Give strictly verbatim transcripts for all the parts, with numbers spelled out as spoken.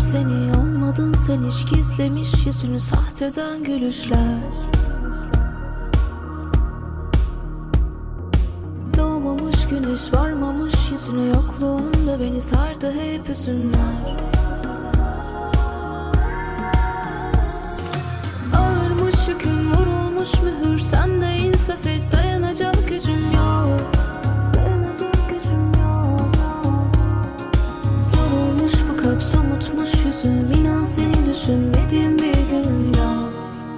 seni, olmadın sen hiç, gizlemiş yüzünü sahteden gülüşler. Doğmamış güneş, varmamış yüzüne, yokluğunda beni sardı hep hüzünler. Ağırmış yükün, vurulmuş mühür, sen de insaf et, dayanacak gücüm yok. Yorulmuş bu kalp, somutmuş yüzüm, inan seni düşünmediğim bir gün yok.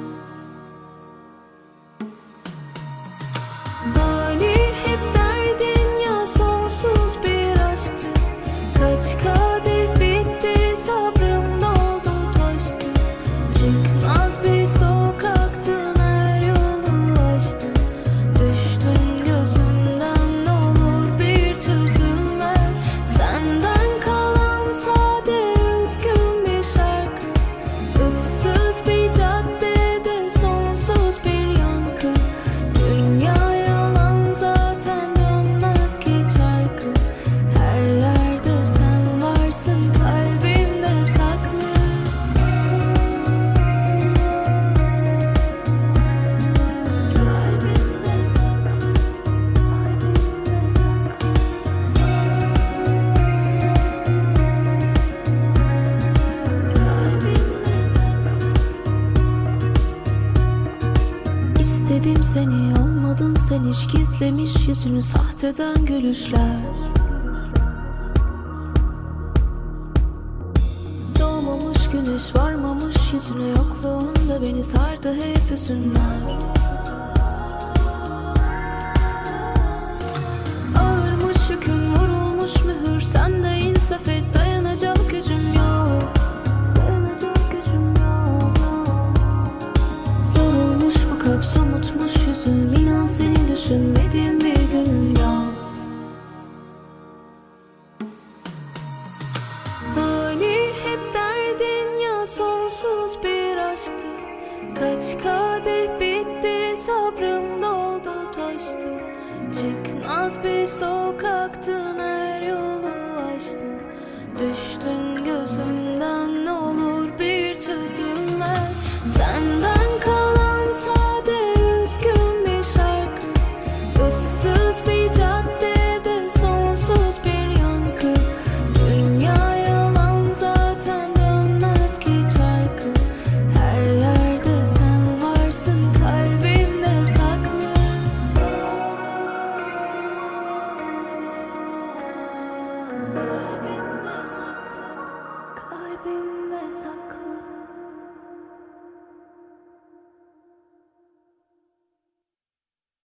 Hani hep derdin ya sonsuz bir aşktı, kaç kadeh bitti, sabrım doldu taştı. Çıkmaz bir sokaktın, her yolu açtın. Düştün gözümden, ne olur bir çözüm ver. Senden kalan sade üzgün bir şarkı, ıssız bir caddede sonsuz bir yankı. Dünya yalan zaten, dönmez ki çarkı. Her yerde sen varsın, kalbimde saklı. Kalbimde saklı. Kalbimde saklı. İstedim seni, olmadın sen hiç, gizlemiş yüzünü sahteden gülüşler. Doğmamış güneş, varmamış yüzüne, yokluğunda beni sardı hep hüzünler. Ağırmış yükün, vurulmuş mühür, sen de insaf et, dayanacak gücüm yok. Yorulmuş bu kalp, somutmuş yüzüm, inan seni düşünmediğim bir gün yok. Hani hep derdin ya sonsuz bir aşktı, kaç kadeh bitti, sabrım doldu taştı. Çıkmaz bir sokaktın,